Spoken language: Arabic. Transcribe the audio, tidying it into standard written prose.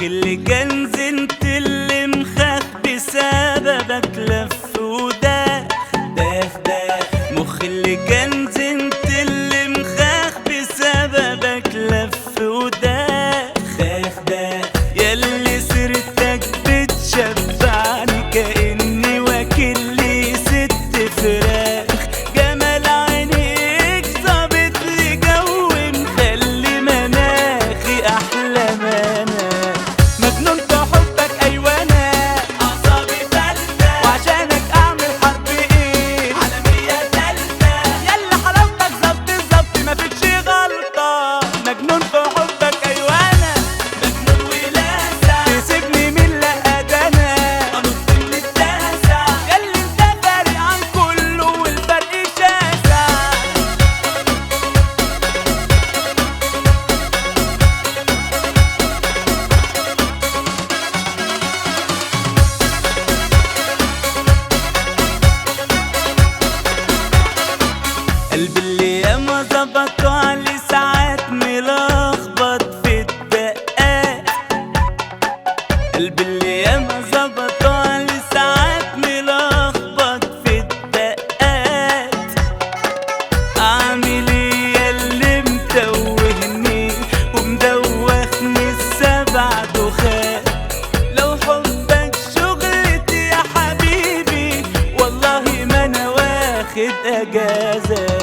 اللي كان زنت اللي مخاخ بسببك لف وداخ مخ اللي كان زنت اللي مخاخ بسببك لف وداخ ياللي سيرتك بتشبعني كأني واكل لي 6 فراخ. جمال عينيك ظابط لي جو مخلي مناخي احلى مناخ. مجنون في حبك ايوه انا اعصابي فلتة وعشانك اعمل حرب ايه عالمية تالتة. يلا حلاوتك ظبط مفيكش غلطة. مجنون في حبك ايوه انا مجنون ولاسع تسيبني من لقدنا انط من التاسع. ياللي انت فارق عن كله والفرق شاسع. قلبي اللي ياما ظبطه علي ساعات ملخبط في الدقات. قلبي اللي ياما ظبطه علي ساعات ملخبط في الدقات. اعمل ايه ياللي متوهني ومدوخني ال7 دخات. لو حبك شغلتي يا حبيبي والله ما انا واخد اجازة.